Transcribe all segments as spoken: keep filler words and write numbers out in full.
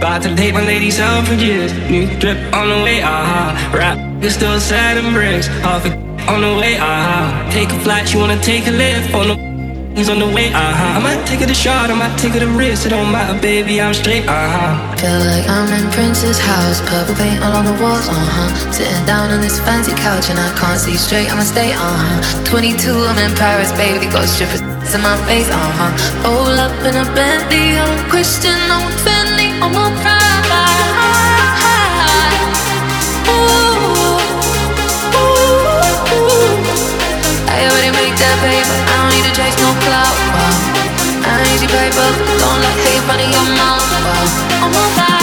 About to take my lady Selfridges. New drip on the way, aha. Rap, it's still sad and bricks. Half a on the way, aha. Take a flight, you wanna take a lift on the he's on the way, uh-huh. I might take it a shot, I might take it a risk. It don't matter, baby, I'm straight, uh-huh. Feel like I'm in Prince's house, purple paint all on the walls, uh-huh. Sitting down on this fancy couch and I can't see straight, I'ma stay, uh-huh. twenty-two, I'm in Paris, baby, got strippers in my face, uh-huh. Roll up in a Bentley, I'm a Christian, I'm a Fendi, I'm a pride. Ooh, ooh, ooh. I already make that paper, I don't need to chase no clout, wow. I ain't easy paper, don't let hate run in your mouth, wow. I'm on fire.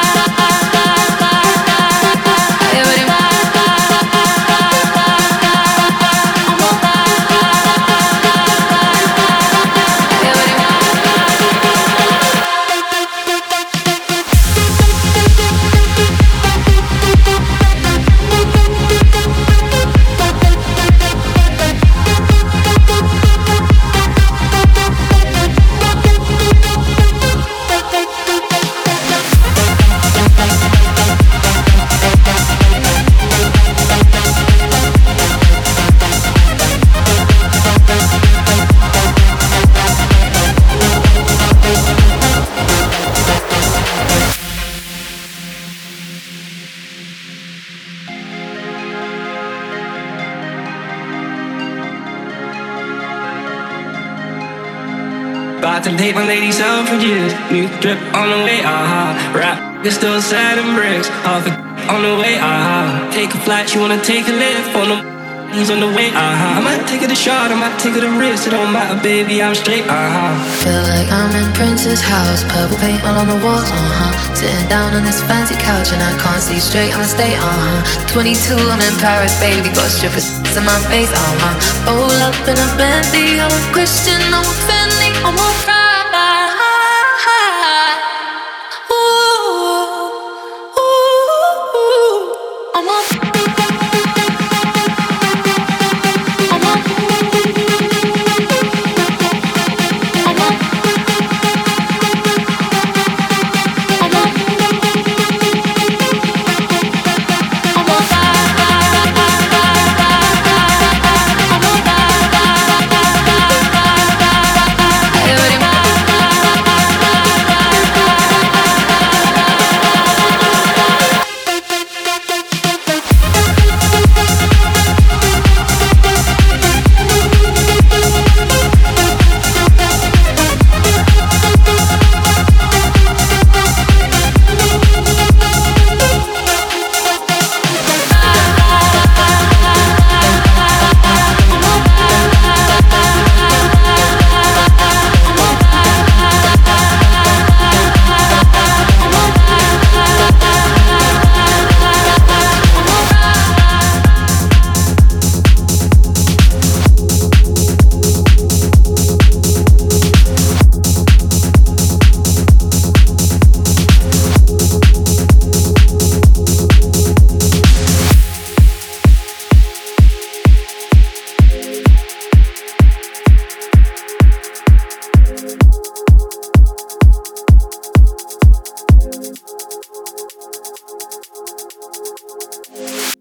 About to take my lady Selfridges. New drip on the way, aha. Rap, it's still sad and bricks. Half a on the way, aha. Take a flight, you wanna take a lift on the he's on the way, uh-huh. I might take it a shot, I might take it a risk. It don't matter, baby, I'm straight, uh-huh. Feel like I'm in Prince's house, purple paint all on the walls, uh-huh. Sitting down on this fancy couch and I can't see straight, I'ma stay, uh-huh. twenty-two, I'm in Paris, baby, got strippers in my face, uh-huh. Roll up in a Bentley, I'm a Christian, I'm a Fendi, I'm a pride.